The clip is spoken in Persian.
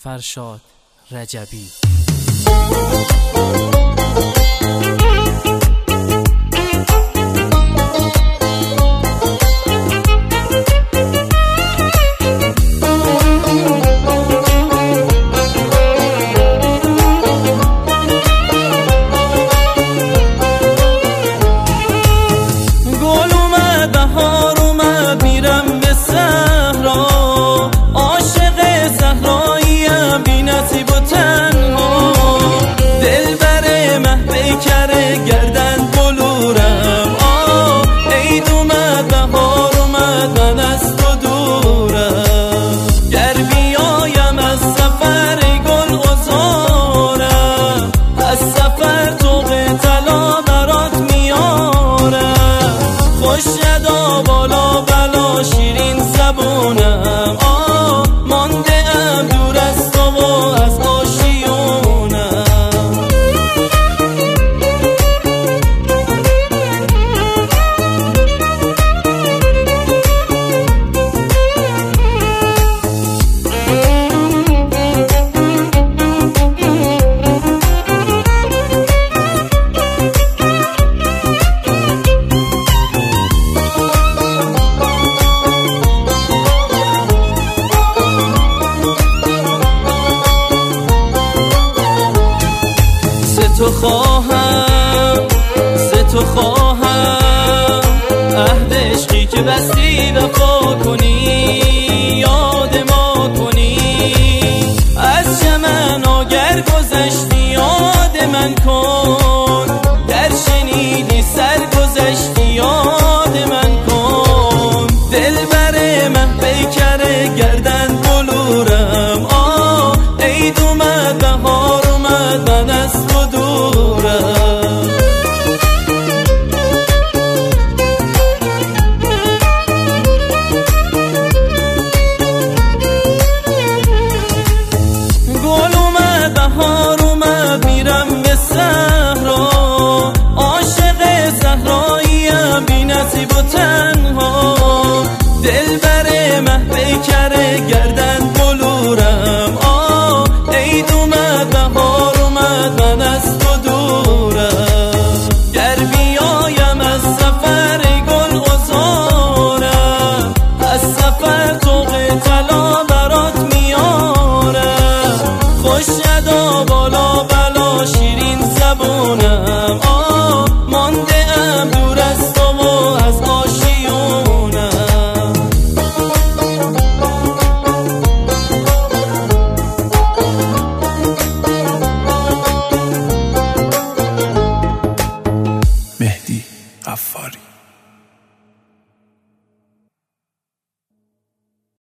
فرشاد رجبی. گردن بلورم عید اومد بهار اومد من از تو دورم گر بیایم از سفر گل عذارم از سفر طوق طلا برات میارم خوش ادا بالا بلا شیرین زبونم مانده ام دور از تو و از آشیونم. تو خواهم عهد عشقی که بستی وفا کنی یاد ما کنی از چمن آگر گذشتی یاد من کن